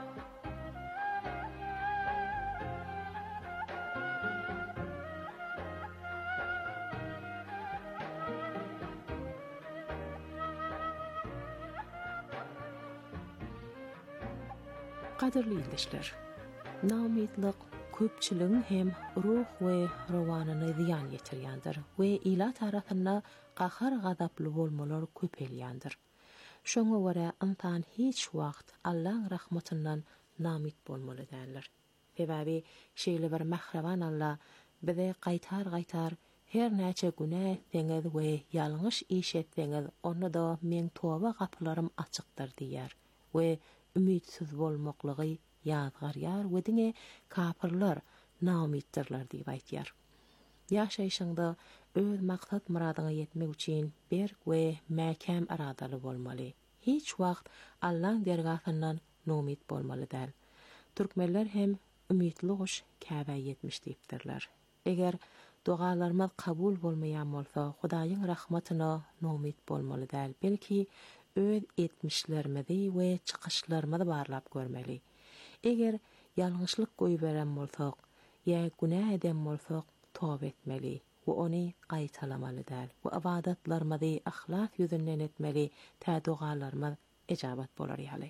Qadirli ýoldaşlar, naumidlik köpçüligiň hem ruh we rawanyny ziýan ýetirýändir we ila tarapynda gahar gadaply bolmalar köpelýändir. Şoňa görä insan hiç wagt Allahyň rahmatyndan namit bolmaly däldir. Sebäbi şeýle bir mähreban Allah bize gaýtar her näçe günä etdiňiz we ýalňyş iş etdiňiz onu da men toba gaplarym açykdyr diýär we ümitsiz bolmaklygy ýazgarýar we diňe kapyrlar namitdirler diýip aýtýar. Ýaşaýşyňda öz maksat muradyňa ýetmek üçin berk we mäkem aradaly bolmaly. Hiç wagt Allahyň dergahyndan nomit bolmaly däl. Türkmenler hem ümitli goş käbä ýetmiş diýipdirler. Eger dualarymyz kabul bolmaýan bolsa, Hudaýyň rahmatyna nomit bolmaly däl. Belki öz etmişlerimizi we çykyşlarymyzy barlap görmeli. Eger ýalňyşlyk goýup beren bolsak, ýa günah eden bolsak, tawba etmeli we ony gaýtalamaly däl. Bu ibadatlarymyzy ahlas ýüzünden etmeli, tä dualarymyz ejabat bolar ýaly.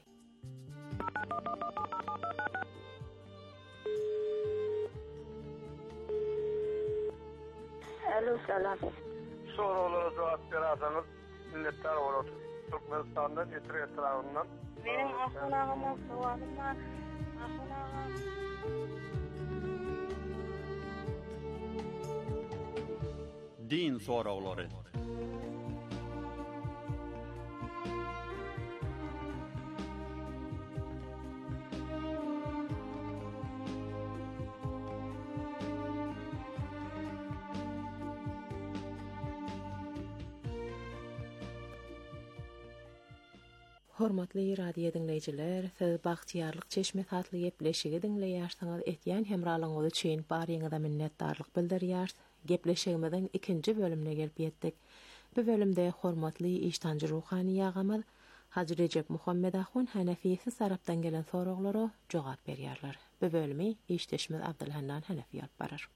Alo, selam. Sorulara cevap verasınız, milletler olur. Türkmenistan'dan, İtri etrafından. Benim ahunağıma soğanım var. Ahunağım. Din soruları. Hormatly radio dinleyijiler, siz bagtyarlyk çeşme tatly gepleşigi dinleýärsiňiz. Etýän hemralyňyz üçin baryňyza minnetdarlyk bildirýär. Gepleşigimiziň ikinji bölümine gelip ýetdik. Bu bölümde hormatly iştanjy ruhany ýagamyz Hacı Recep Muhammed Ahun Hanefisi sarapdan gelen soraglara jogap berýärler. Bu bölümi işteşmiz Abdulhannan Hanefi alyp barar.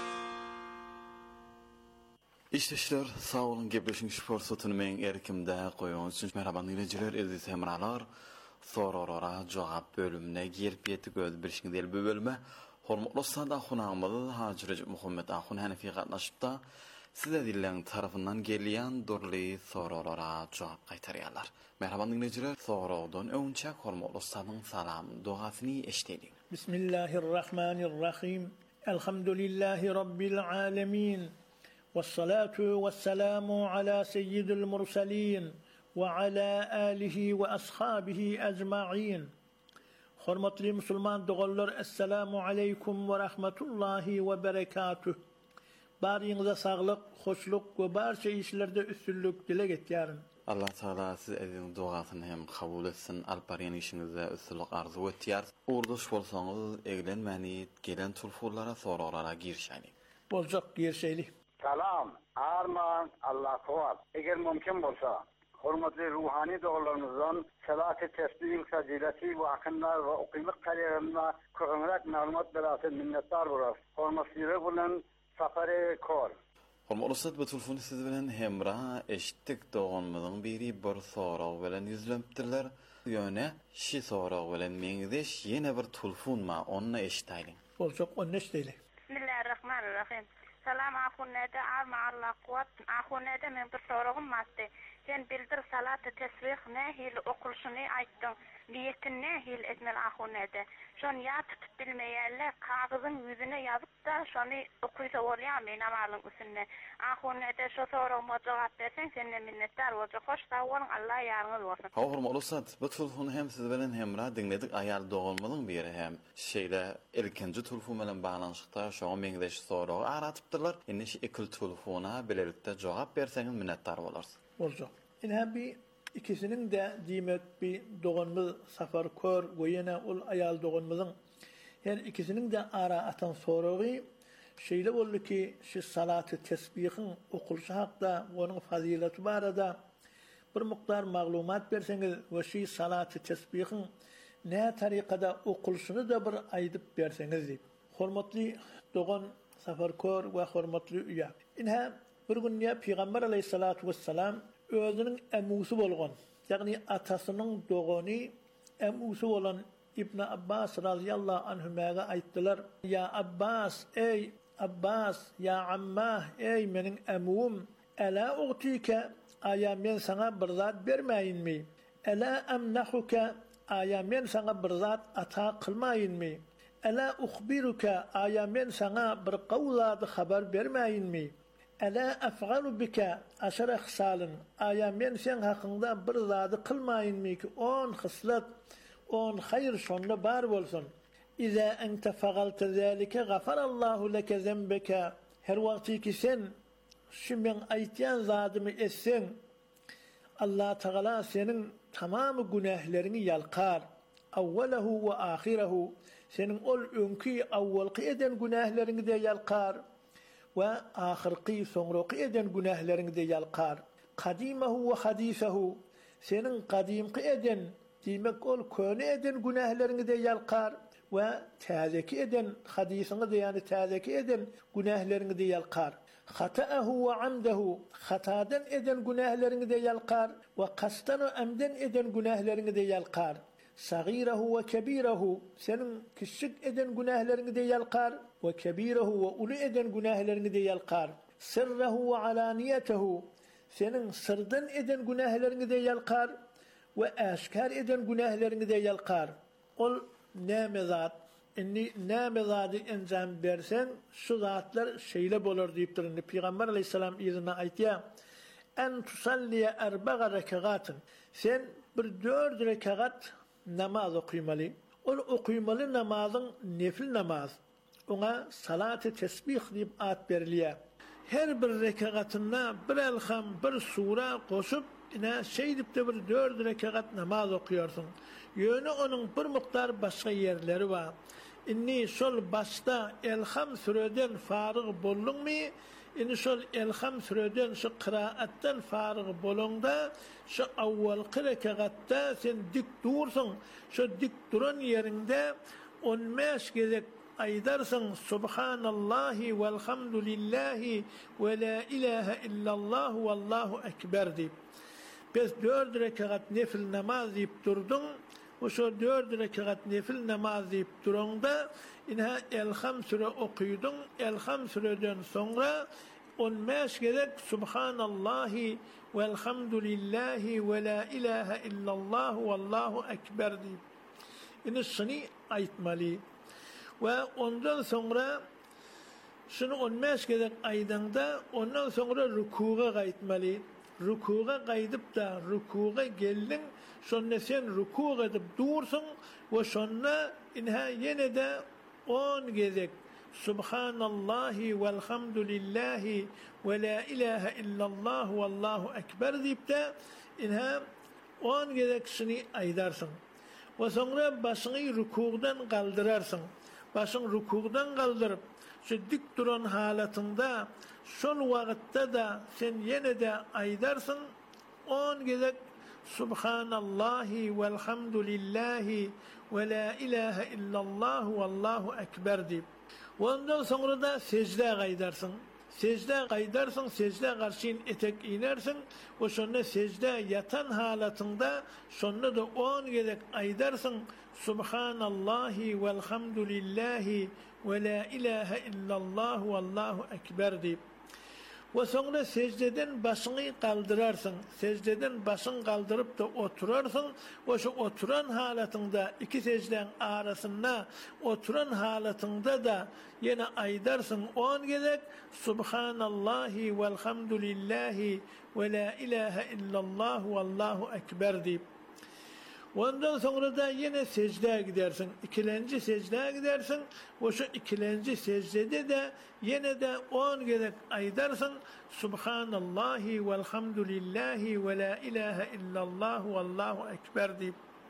İşteşler, sağ olun, gepleşiňiz forsatyny meň erkimde goýan üçin merhaba dinleyijiler, aziz hemralar. Soralara jogap bölümine gelip ýetdik. Öz bir şeňde bu bölüme hormatly sada hunamyz Hacı Recep Muhammed Ahun Hanefi gatnaşypda size dilen tarafından gelýän durly soralara jogap gaýtarýarlar. Merhaba dinleyijiler, soragdan öňçe hormatly sadaň salam duasyny eşdedik. Bismillahirrahmanirrahim. Elhamdülillahi rabbil alamin. والصلاة والسلام على سيد المرسلين وعلى آله وأصحابه أجمعين. Hormatly musulman dogallar, assalamu aleykum ve rahmetullahi ve berekatuh. Baryňyza saglyk, hoşluk we barça işlerde üstünlük dile getýärin. Allah Taala siz ediň duasyny hem kabul etsin, alparyan işinize üstünlük arzu etýär. Urduş bolsaňyz eglenmäni gelen tulfurlara soralara girişäli. Boljak girişäli. Salam, arman, Allah kuvat. Eger mümkün bolsa, hormatly ruhani dogalarymyzdan salat-ı tesbih fazileti we akynlar we okymyk karýerinde köňrak maglumat berasy minnetdar bolar. Hormatly bilen safary kor. Hormatly ustad, bu telefonu siz bilen hemra eşitdik doganmyzyň biri bir sorag bilen ýüzlenipdirler. Ýöne şi sorag bilen meňdeş ýene bir telefon ma, onu eşitaylyň. Boljak onu eşitayly. Bismillahirrahmanirrahim. Salam ahunede arma Allah kuvat. Ahunede men bir soragym vardy. Sen bildir salat-ı tesbih nähil okulşuny aýtdyň. Niýetin nähil etmeli ahunede. Şonu ýatyp bilmeýärler, kagyzyň ýüzüne ýazyp da şonu okuýsa bolýarmy namalyň üstüne. Ahunede şo soragma jogap berseň senden minnetdar boljak. Hoş sag bolun, Allah ýarňyz bolsun. Hormatly ustad, bu telefonu hem siz bilen hemra dinledik, aýal dogalmalyň biri hem şeýle ilkinji telefon bilen baglanyşykda şoňa meňdeş soragy aratypdyrlar. Indi şu iki telefona bilelikde jogap berseňiz minnetdar bolarsyň. Boljak. Ine ikisinin de diýmek bir doganmyz safar kör goýene ol aýal doganmyzyň her ikisinin de ara atan soragy şeýle boldy ki, şu salat-ı tesbihin okulşy hakda onuň fazileti barada bir mukdar maglumat berseňiz we şu salat-ı tesbihin näme tarykada okulşyny da bir aýdyp berseňiz diýip. Hormatly dogan safar kör we hormatly üýe. Ine bir gün Peygamber aleyhissalatu vesselam özünün emusy bolgan, ýagny atasynyň dogany emusy bolan İbn Abbas radıyallahu anhümäge aýtdylar: "Ya Abbas, ey Abbas, ya ammah, ey menin emum, ela uğtike, aya men sana bir zat bermäýinmi? Ela amnahuka, aya men sana bir zat ata kılmayınmi? Ela ukhbiruka, aya men sana bir qawlady habar bermäýinmi? Ela af'alu bika aşara hsalın, aya men sen hakynda bir zady kılmayınmi ki 10 hıslat, 10 hayır şonda bar bolsun. İza ente fa'alta zalika gafarallahu leke zembeka." Her wagty ki sen şu men aýtýan zadymy etsen, Allah Teala senin tamamı günahlarını yalqar. Awwalahu ve ahirahu, senin ol önkü awwalqy eden günahlarını da yalqar ve ahirqy soňraky eden günahlarını da yalqar. Qadimahu ve hadisahu, senin qadimqy eden, dimek ol köne eden günahlarını da yalqar ve täzeki eden hadisyny da yani täzeki eden günahlarını da yalqar. Hata'ahu ve amdehu, hatadan eden günahlarını da yalqar ve kastanu amden eden günahlarını da yalqar. Sagirahu ve kebirahu, senin küçük eden günahlarını da yalqar ve kebirahu ve ulu eden günahlarını da yalqar. Sirrahu ve alaniyetehu, senin sırdan eden günahlarını da yalqar ve aşkar eden günahlarını da yalqar. Ol näme zat, inni näme zady enjam bersen şu zatlar şeýle bolar diýip durýar. Peygamber aleyhissalam ýerine aýtýar: "En tusalliya arba'a rekatın." Sen bir 4 rekat namaz okuýmaly. Ol okuýmaly namazyň nefil namaz. Ona salat-ı tesbih diýip at berilýär. Her bir rekatynda bir elham, bir sura goşup ine şeýdip de bir 4 rekat namaz okuýarsyň. Ýöne onuň bir mukdar başga ýerleri bar. Inni şol başta elham süreden faryg bolluňmy? Inni şol elham süreden şu qiraatdan faryg bolanda şu awwalky rekatda sen dik dursun. Şu dik duran ýerinde 15 gezek aydarsın subhanallahi velhamdülillahi ve la ilahe illallah vallahu ekber diýip. Biz 4 rekat nefil namaz diýip durdun. O şu 4 rekat nefil namaz diýip duranda inha elham süre okuýdun. Elham süreden sonra 15 gezek subhanallahi velhamdülillahi ve la ilahe illallah vallahu ekber diýip. Ini şunu aýtmaly. Ve ondan sonra şunu 15 gezek aýdanda ondan sonra rükûga gaýtmaly. Rükûga gaýdyp da rükûga geldin, şonda sen rükû edip dursun ve şonda inha yine de 10 gezek subhanallahi velhamdülillahi ve la ilahe illallah vallahu ekber diýip de inha 10 gezek şunu aýdarsın. Ve sonra başyny rükûdan galdyrarsın. Başyň rükûdan galdyryp şu dik duran halatynda şol wagtda da sen yine de aýdarsın 10 gezek subhanallahi velhamdülillahi ve la ilahe illallah vallahu ekber diýip. Ondan sonra da secde gaýdarsın. Secde gaýdarsın, secde garşyn etek inersin. O şonda secde yatan halatynda şonda da 10 gezek aýdarsın subhanallahi velhamdülillahi ve la ilahe illallah vallahu ekber diýip. Ve sonra secdeden başyny galdyrarsın. Secdeden başyny galdyryp da oturarsın. Ve şu oturan halatynda iki secden arasynda oturan halatynda da yine aýdarsın 10 gezek subhanallahi velhamdülillahi ve la ilahe illallah vallahu ekber diýip. Ondan sonra da yine secdeye gidersin. İkilenci secdeye gidersin. O şu ikilenci secdede de yine de 10 gezek aýdarsın. Subhanallahi velhamdülillahi ve la ilahe illallah vallahu ekber diýip.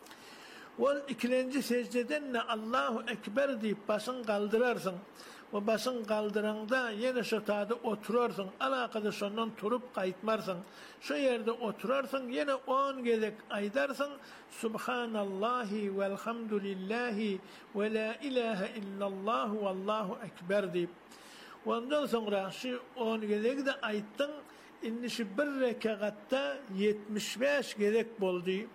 Ol ikilenci secdeden ne Allahu ekber diýip başyny galdyrarsın. O başyny galdyranda yine şu taýda oturarsın. Alakada şondan turup gaýtmarsın. Şu ýerde oturarsın, yine 10 gezek aýdarsın. Subhanallahi velhamdülillahi ve la ilahe illallah vallahu ekber diýip. Ondan sonra şu 10 gezek de aýtdyň. Indi şu bir rekatda 75 gezek boldy.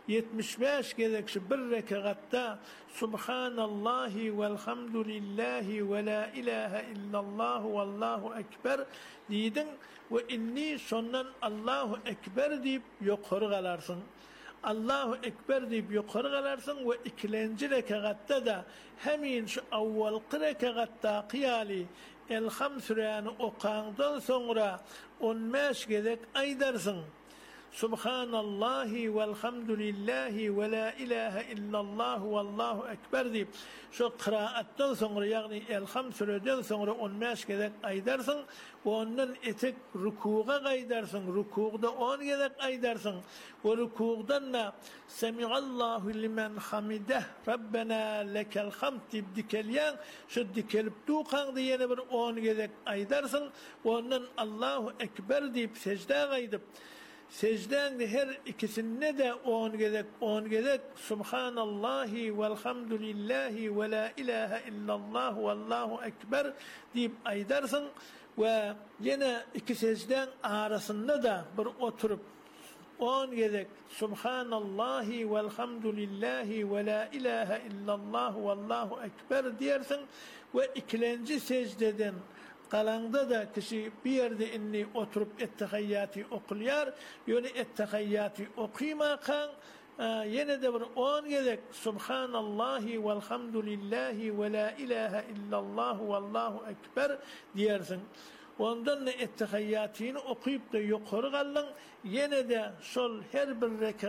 75 gezek şu bir rekatta Subhanallahi velhamdülillahi ve la ilahe illallah vallahu ekber diydin ve inni sondan Allahu ekber deyip yukarı kalarsın. Allahu ekber deyip yukarı kalarsın ve ikinci rekatta da hemin şu avvalki rekatta qiyali Elham Süreyanı oqandan sonra 15 gezek aydarsın. Subhanallahi velhamdülillahi ve la ilahe illallah vallahu ekber deyip şu kıraattan sonra yani Elham Süre'den sonra 15 gezek aydarsın ve ondan etek rükuğa aydarsın. Rükûda 10 gezek aydarsın. Ve rükûdan da Semiallahu limen hamideh Rabbena lekel hamd deyip dikelyan şu dikelip duqan diyene bir 10 gezek aydarsın ve ondan Allahu ekber deyip secde aydip secden her ikisine de 10 gezek Subhanallahi velhamdülillahi ve la ilahe illallah vallahu ekber deyip aydarsın ve yine iki secden arasında da bir oturup 10 gezek Subhanallahi velhamdülillahi ve la ilahe illallah vallahu ekber diyersin ve ikinci secdeden qalanda da kişi bir yerde inni oturup ettehiyyatı okuyar, yani ettehiyyatı okuyma kan yine de bir 10 gezek Subhanallahi velhamdülillahi ve la ilahe illallah vallahu ekber diyersin. Ondan da ettehiyyatını okuyup da yukarı kaldın, yine de sol her bir rekat